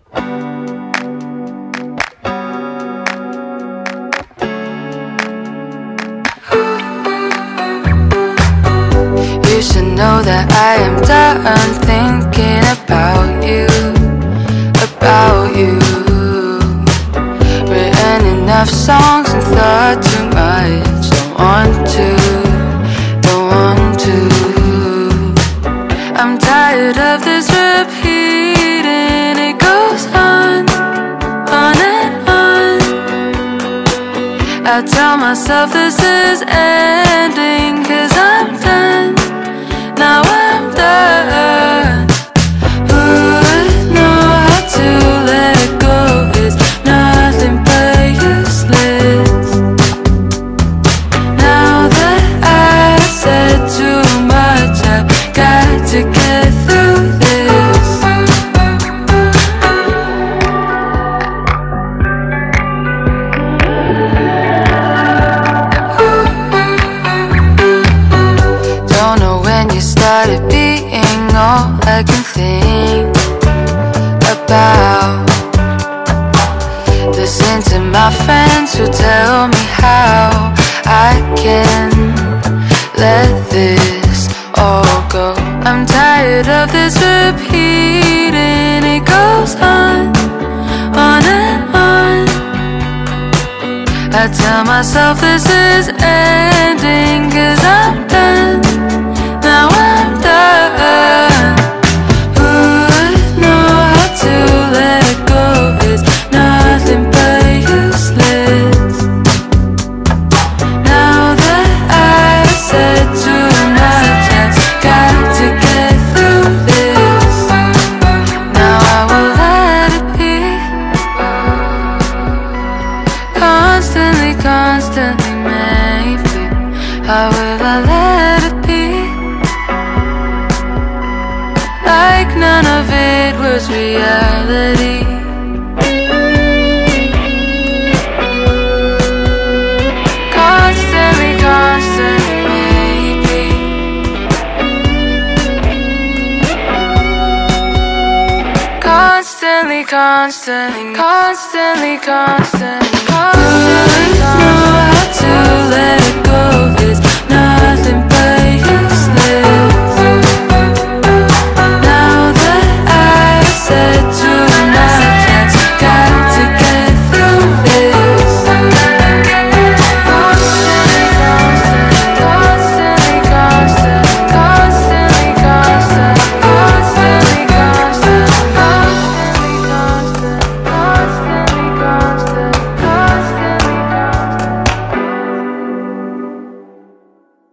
You should know that I am done thinking about you. Written enough songs and thought too much. Don't want to. I'm tired of this repeating. It goes on and on. I tell myself this is ending, 'cause I'm done. Now I'm done. Who would know how to let go is nothing but useless. Now that I've said too much, I've got to get through this. Don't know when you started being all I can think about. Listen to my friends who tell me how I can let this all go. I'm tired of this repeating. It goes on and on. I tell myself this is ending, 'cause I'm done. Now I'm done. Who would know how to let go is nothing but useless. Now that I've said too much, I've got to get through this. Now I will let it be. Constantly, maybe. How will I let it be? Like none of it was reality. Constantly, maybe. Constantly. Who would know how to let go this